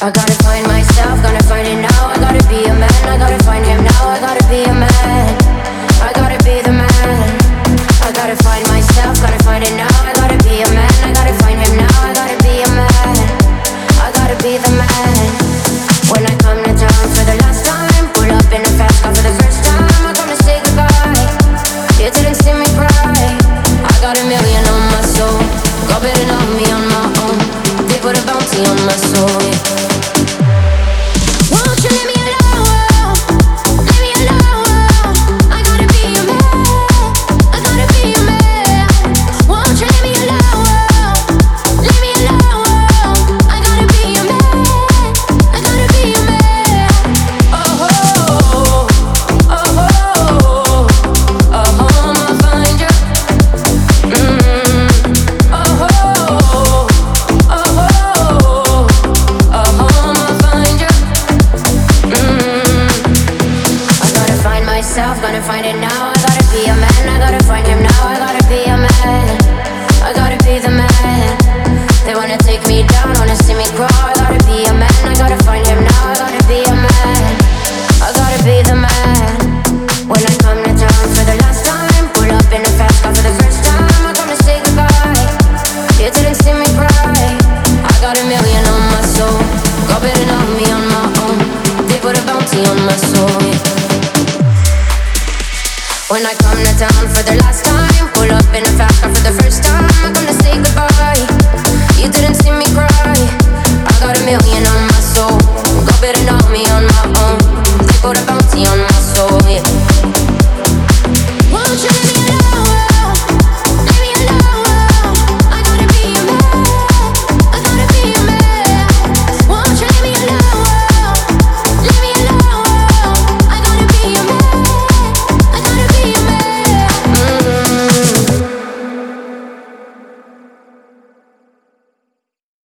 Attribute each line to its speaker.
Speaker 1: I gotta find myself, gonna find it now. I gotta be a man, I gotta find him now. I gotta be a man, I gotta be the man. I gotta find myself, gotta find it now. I gotta be a man, I gotta find him now. I gotta be a man, I gotta be the man. When I come to town for the last time, pull up in a fast car for the first time. I'm gonna say goodbye. You didn't see me cry. I got a million on my soul. God better know me on my own. They put a bounty on my soul. Won't you leave me alone? Leave me alone. I gotta be your man. I gotta be your man. Won't you leave me alone? Leave me alone. I gotta be your man. I gotta be your man. Oh, oh, oh, oh, oh, I'ma find you. Oh, oh, oh, oh, I'ma find you. I gotta find myself, gonna find it now. I gotta be a man, I gotta find him now. I gotta be a man, I gotta be the man. They wanna take me down, wanna see me crawl. I gotta be a man, I gotta find him now. I gotta be a man, I gotta be the man. When I come to town for the last time, pull up in a fast car for the first time. I'm gonna say goodbye. You didn't see me cry. I got a million on my soul. God better know me on my own. They put a bounty on my soul. When I come to town for the last time, pull up in a fast car for the first time. I'm gonna say goodbye. You didn't see me cry.